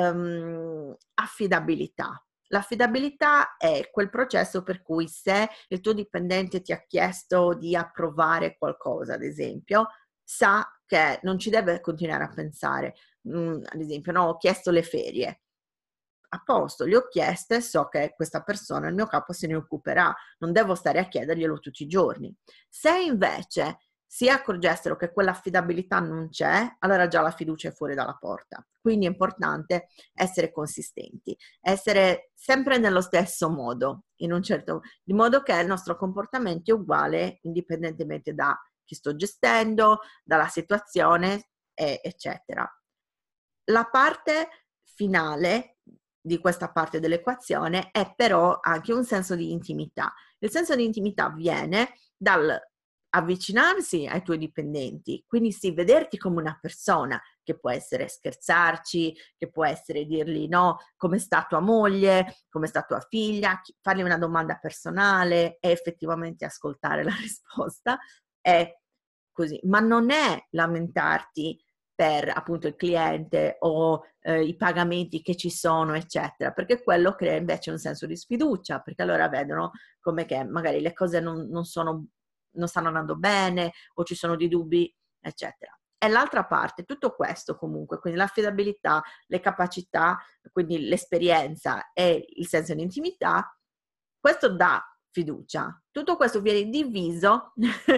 affidabilità. L'affidabilità è quel processo per cui se il tuo dipendente ti ha chiesto di approvare qualcosa, ad esempio, sa che non ci deve continuare a pensare. Ad esempio, no, ho chiesto le ferie. A posto, le ho chieste, so che questa persona, il mio capo, se ne occuperà, non devo stare a chiederglielo tutti i giorni. Se invece si accorgessero che quell'affidabilità non c'è, allora già la fiducia è fuori dalla porta. Quindi è importante essere consistenti, essere sempre nello stesso modo, di modo che il nostro comportamento è uguale indipendentemente da chi sto gestendo, dalla situazione, eccetera. La parte finale di questa parte dell'equazione è però anche un senso di intimità. Il senso di intimità viene dal avvicinarsi ai tuoi dipendenti, quindi sì, vederti come una persona, che può essere scherzarci, che può essere dirgli no, come sta tua moglie, come sta tua figlia, fargli una domanda personale e effettivamente ascoltare la risposta, è così, ma non è lamentarti per appunto il cliente o i pagamenti che ci sono, eccetera, perché quello crea invece un senso di sfiducia, perché allora vedono come che magari le cose non stanno andando bene o ci sono dei dubbi, eccetera. E l'altra parte, tutto questo comunque, quindi l'affidabilità, le capacità, quindi l'esperienza e il senso di intimità, questo dà fiducia. Tutto questo viene diviso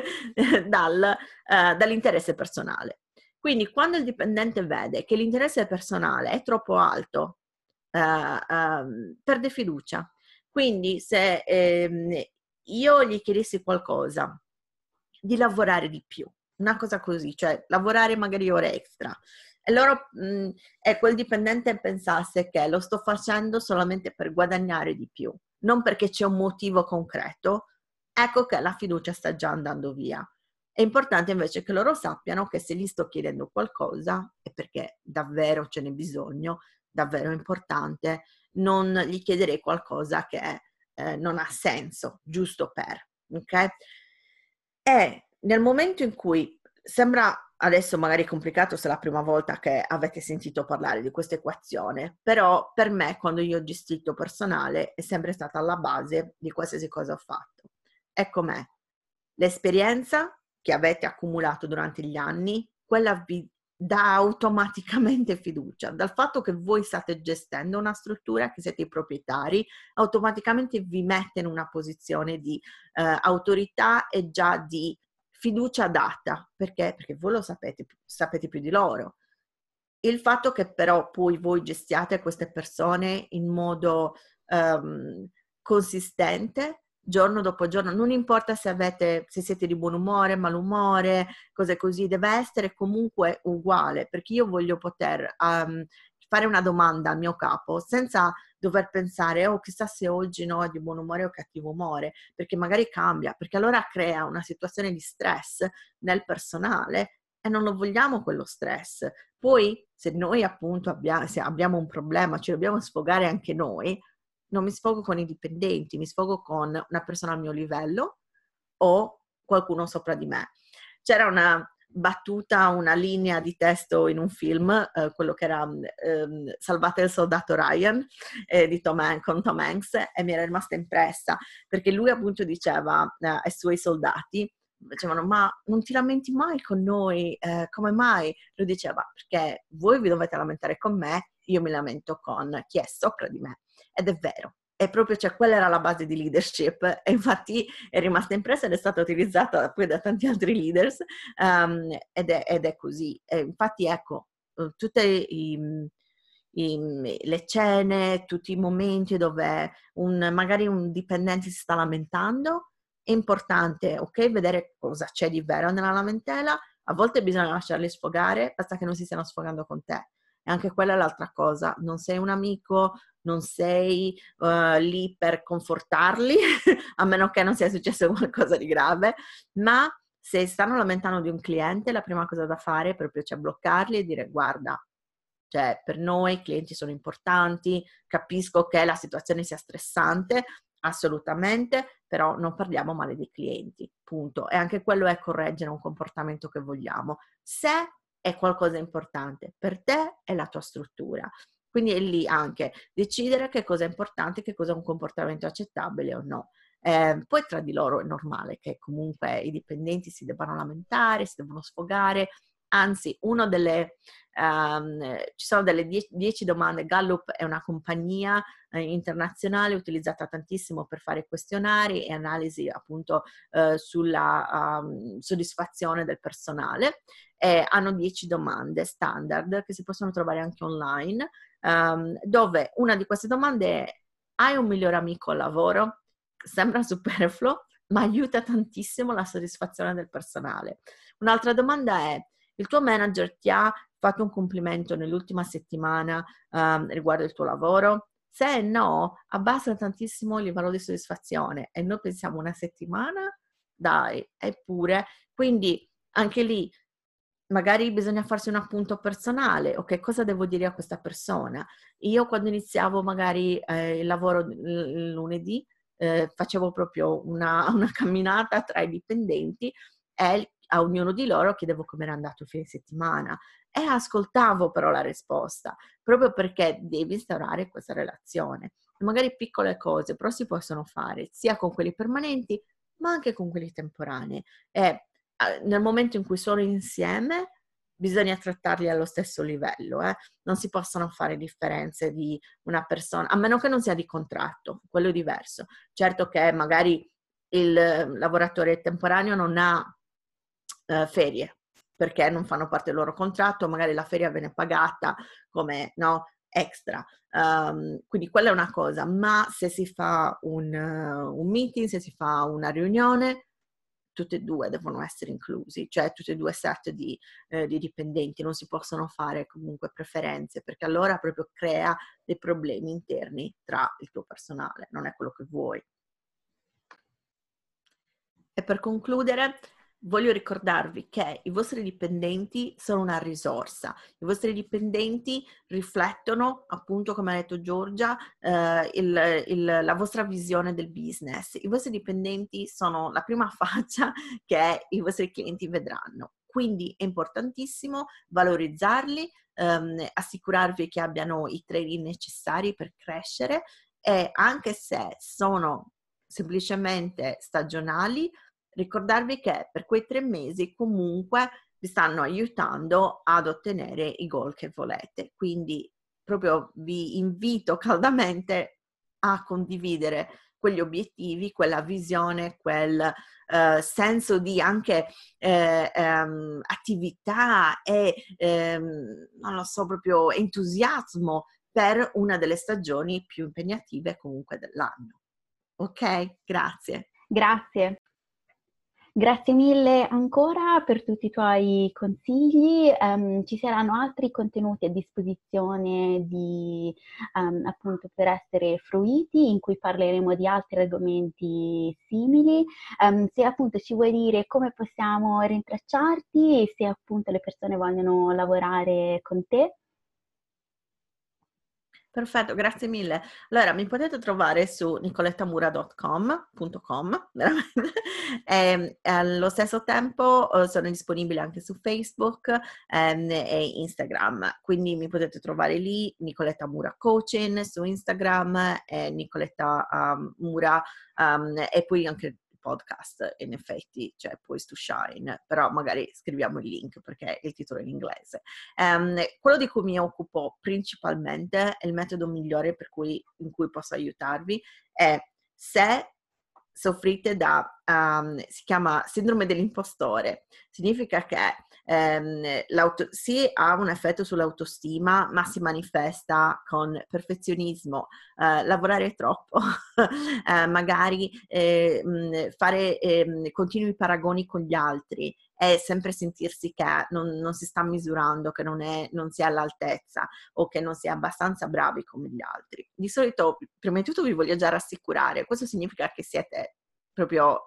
dall'interesse personale. Quindi quando il dipendente vede che l'interesse personale è troppo alto, perde fiducia. Quindi se io gli chiedessi qualcosa, di lavorare di più, una cosa così, cioè lavorare magari ore extra, e loro e quel dipendente pensasse che lo sto facendo solamente per guadagnare di più, non perché c'è un motivo concreto, ecco che la fiducia sta già andando via. È importante invece che loro sappiano che se gli sto chiedendo qualcosa è perché davvero ce n'è bisogno, davvero importante, non gli chiederei qualcosa che non ha senso, giusto per, ok? E nel momento in cui sembra adesso magari complicato se è la prima volta che avete sentito parlare di questa equazione, però per me quando io ho gestito personale è sempre stata alla base di qualsiasi cosa ho fatto. È com'è? L'esperienza che avete accumulato durante gli anni, quella vi dà automaticamente fiducia. Dal fatto che voi state gestendo una struttura, che siete i proprietari, automaticamente vi mette in una posizione di autorità e già di fiducia data. Perché? Perché voi lo sapete più di loro. Il fatto che però poi voi gestiate queste persone in modo consistente, giorno dopo giorno, non importa se siete di buon umore, malumore, cose così, deve essere comunque uguale, perché io voglio poter fare una domanda al mio capo senza dover pensare, oh chissà se oggi no, è di buon umore o cattivo umore, perché magari cambia, perché allora crea una situazione di stress nel personale e non lo vogliamo quello stress. Poi se noi appunto abbiamo un problema, ci dobbiamo sfogare anche noi, non mi sfogo con i dipendenti, mi sfogo con una persona al mio livello o qualcuno sopra di me. C'era una battuta, una linea di testo in un film, quello che era Salvate il soldato Ryan con Tom Hanks, e mi era rimasta impressa perché lui appunto diceva ai suoi soldati, dicevano ma non ti lamenti mai con noi, come mai? Lui diceva perché voi vi dovete lamentare con me, io mi lamento con chi è sopra di me. Ed è vero, è proprio, cioè, quella era la base di leadership e infatti è rimasta impressa ed è stata utilizzata poi da tanti altri leaders ed è così. E infatti ecco, tutte le scene, tutti i momenti dove magari un dipendente si sta lamentando, è importante, ok, vedere cosa c'è di vero nella lamentela, a volte bisogna lasciarli sfogare, basta che non si stiano sfogando con te. E anche quella è l'altra cosa, non sei un amico, non sei lì per confortarli, a meno che non sia successo qualcosa di grave, ma se stanno lamentando di un cliente, la prima cosa da fare è proprio bloccarli e dire guarda, cioè per noi i clienti sono importanti, capisco che la situazione sia stressante, assolutamente, però non parliamo male dei clienti, punto. E anche quello è correggere un comportamento che vogliamo. Se è qualcosa importante per te e la tua struttura. Quindi è lì anche decidere che cosa è importante, che cosa è un comportamento accettabile o no. Poi tra di loro è normale che comunque i dipendenti si debbano lamentare, si devono sfogare, anzi ci sono delle 10 domande. Gallup è una compagnia internazionale utilizzata tantissimo per fare questionari e analisi appunto sulla soddisfazione del personale. Hanno 10 domande standard che si possono trovare anche online, dove una di queste domande è: hai un migliore amico al lavoro? Sembra superfluo, ma aiuta tantissimo la soddisfazione del personale. Un'altra domanda è: il tuo manager ti ha fatto un complimento nell'ultima settimana riguardo il tuo lavoro? Se no, abbassa tantissimo il livello di soddisfazione e noi pensiamo una settimana, dai, eppure. Quindi anche lì magari bisogna farsi un appunto personale, ok, cosa devo dire a questa persona? Io quando iniziavo magari il lavoro il lunedì facevo proprio una camminata tra i dipendenti e a ognuno di loro chiedevo come era andato il fine settimana e ascoltavo però la risposta, proprio perché devi instaurare questa relazione. E magari piccole cose, però si possono fare sia con quelli permanenti ma anche con quelli temporanei. E nel momento in cui sono insieme bisogna trattarli allo stesso livello, non si possono fare differenze di una persona, a meno che non sia di contratto, quello è diverso. Certo che magari il lavoratore temporaneo non ha ferie, perché non fanno parte del loro contratto, magari la ferie viene pagata come no, extra. Quindi quella è una cosa, ma se si fa un meeting, se si fa una riunione, tutti e due devono essere inclusi, cioè tutti e due set di dipendenti, non si possono fare comunque preferenze, perché allora proprio crea dei problemi interni tra il tuo personale, non è quello che vuoi. E per concludere, voglio ricordarvi che i vostri dipendenti sono una risorsa. I vostri dipendenti riflettono, appunto, come ha detto Giorgia, la vostra visione del business. I vostri dipendenti sono la prima faccia che i vostri clienti vedranno. Quindi è importantissimo valorizzarli, assicurarvi che abbiano i training necessari per crescere, e anche se sono semplicemente stagionali, ricordarvi che per quei 3 mesi comunque vi stanno aiutando ad ottenere i goal che volete. Quindi proprio vi invito caldamente a condividere quegli obiettivi, quella visione, quel senso di anche attività e non lo so, proprio entusiasmo per una delle stagioni più impegnative comunque dell'anno. Ok? Grazie. Grazie. Grazie mille ancora per tutti i tuoi consigli. Ci saranno altri contenuti a disposizione appunto per essere fruiti, in cui parleremo di altri argomenti simili. Se appunto ci vuoi dire come possiamo rintracciarti e se appunto le persone vogliono lavorare con te. Perfetto, grazie mille. Allora, mi potete trovare su nicolettamura.com, veramente. E allo stesso tempo sono disponibile anche su Facebook e Instagram, quindi mi potete trovare lì, Nicoletta Mura Coaching su Instagram, Nicoletta Mura, e poi anche podcast, in effetti, cioè Poised to Shine, però magari scriviamo il link perché il titolo è in inglese. Quello di cui mi occupo principalmente è il metodo migliore in cui posso aiutarvi è se soffrite si chiama sindrome dell'impostore. Significa che sì, ha un effetto sull'autostima, ma si manifesta con perfezionismo, lavorare troppo, magari fare continui paragoni con gli altri e sempre sentirsi che non si sta misurando, che non si è all'altezza o che non si è abbastanza bravi come gli altri. Di solito, prima di tutto, vi voglio già rassicurare, questo significa che siete proprio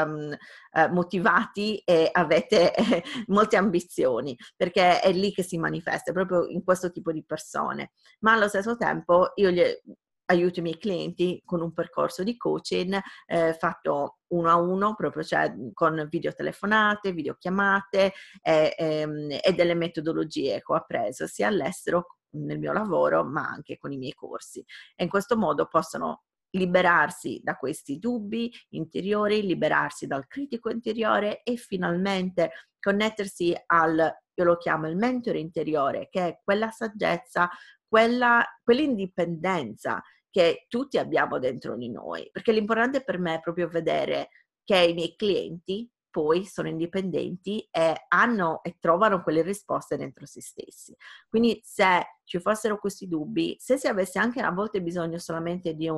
motivati e avete molte ambizioni, perché è lì che si manifesta, proprio in questo tipo di persone. Ma allo stesso tempo io aiuto i miei clienti con un percorso di coaching fatto 1 a 1, proprio, cioè con videotelefonate, videochiamate e delle metodologie che ho appreso sia all'estero nel mio lavoro, ma anche con i miei corsi. E in questo modo possono liberarsi da questi dubbi interiori, liberarsi dal critico interiore e finalmente connettersi io lo chiamo il mentore interiore, che è quella saggezza, quell'indipendenza che tutti abbiamo dentro di noi, perché l'importante per me è proprio vedere che i miei clienti poi sono indipendenti e hanno e trovano quelle risposte dentro se stessi. Quindi se ci fossero questi dubbi, se si avesse anche a volte bisogno solamente di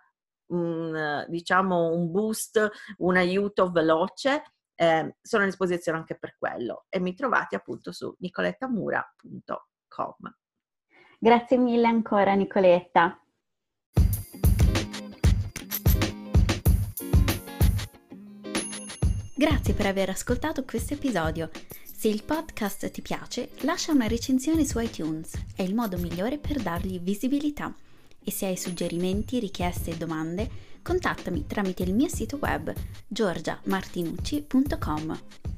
diciamo un boost, un aiuto veloce, sono a disposizione anche per quello e mi trovate appunto su nicolettamura.com. Grazie mille ancora Nicoletta. Grazie per aver ascoltato questo episodio. Se il podcast ti piace, lascia una recensione su iTunes, è il modo migliore per dargli visibilità. E se hai suggerimenti, richieste e domande, contattami tramite il mio sito web giorgiamartinucci.com.